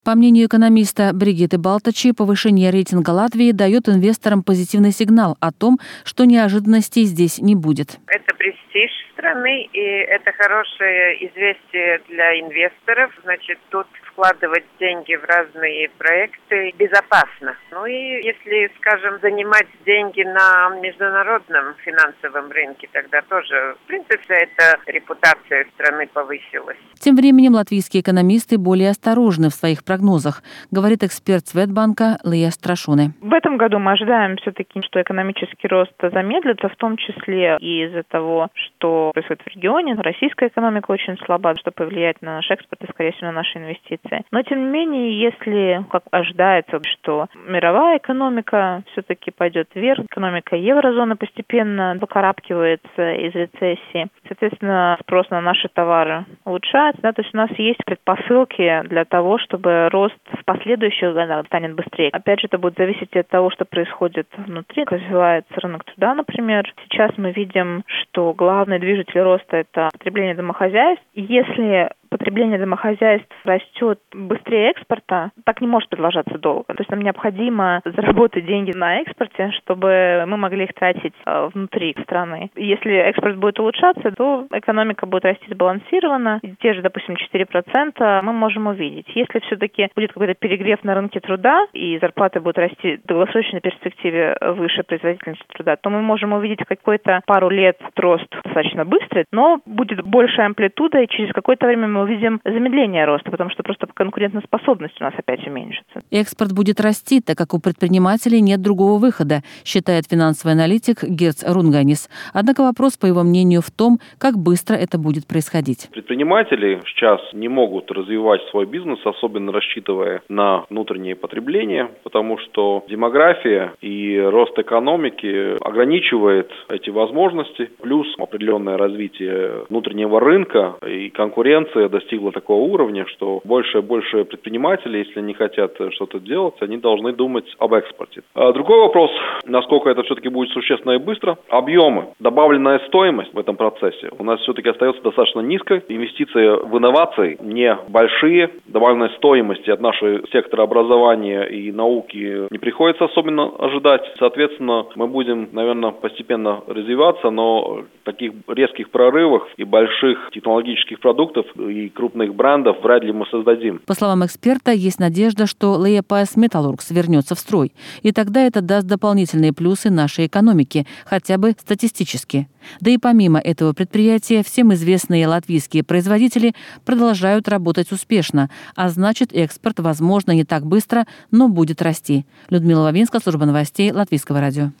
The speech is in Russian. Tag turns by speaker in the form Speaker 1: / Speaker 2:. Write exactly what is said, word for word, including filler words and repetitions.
Speaker 1: По мнению экономиста Бригитты Балтачи, повышение рейтинга Латвии дает инвесторам позитивный сигнал о том, что неожиданностей здесь не будет.
Speaker 2: Это престиж страны, и это хорошее известие для инвесторов. Значит, тут вкладывать деньги в разные проекты безопасно. Ну и если, скажем, занимать деньги на международном финансовом рынке, тогда тоже, в принципе, эта репутация страны повысилась.
Speaker 1: Тем временем латвийские экономисты более осторожны в своих прогнозах, говорит эксперт Светбанка Лия Страшуне.
Speaker 3: В этом году мы ожидаем все-таки, что экономический рост замедлится, в том числе и из-за того, что происходит в регионе. Российская экономика очень слаба, что повлияет на наш экспорт и, скорее всего, на наши инвестиции. Но, тем не менее, если, как ожидается, что мировая экономика все-таки пойдет вверх, экономика еврозоны постепенно выкарабкивается из рецессии, соответственно, спрос на наши товары улучшается, да, то есть у нас есть предпосылки для того, чтобы рост в последующих годах станет быстрее. Опять же, это будет зависеть от того, что происходит внутри, как развивается рынок труда, например. Сейчас мы видим, что главный движитель роста – это потребление домохозяйств. Если потребление домохозяйств растет быстрее экспорта, так не может продолжаться долго. То есть нам необходимо заработать деньги на экспорте, чтобы мы могли их тратить внутри страны. Если экспорт будет улучшаться, то экономика будет расти сбалансированно. Те же, допустим, четыре процента мы можем увидеть. Если все-таки будет какой-то перегрев на рынке труда и зарплаты будут расти в долгосрочной перспективе выше производительности труда, то мы можем увидеть какой-то пару лет рост достаточно быстрый, но будет большая амплитуда, и через какое-то время мы увидим замедление роста, потому что просто конкурентоспособность у нас опять уменьшится.
Speaker 1: Экспорт будет расти, так как у предпринимателей нет другого выхода, считает финансовый аналитик Герц Рунганис. Однако вопрос, по его мнению, в том, как быстро это будет происходить.
Speaker 4: Предприниматели сейчас не могут развивать свой бизнес, особенно рассчитывая на внутреннее потребление, потому что демография и рост экономики ограничивает эти возможности, плюс определенное развитие внутреннего рынка и конкуренция достигла такого уровня, что больше и больше предпринимателей, если они хотят что-то делать, они должны думать об экспорте. А другой вопрос, насколько это все-таки будет существенно и быстро. Объемы, добавленная стоимость в этом процессе у нас все-таки остается достаточно низкой. Инвестиции в инновации не большие. Добавленной стоимости от нашего сектора образования и науки не приходится особенно ожидать. Соответственно, мы будем, наверное, постепенно развиваться, но таких резких прорывов и больших технологических продуктов и крупных брендов вряд ли мы создадим.
Speaker 1: По словам эксперта, есть надежда, что Лиепайс Металлургс вернется в строй, и тогда это даст дополнительные плюсы нашей экономике, хотя бы статистически. Да и помимо этого предприятия, всем известные латвийские производители продолжают работать успешно, а значит, экспорт, возможно, не так быстро, но будет расти. Людмила Вавинска, служба новостей Латвийского радио.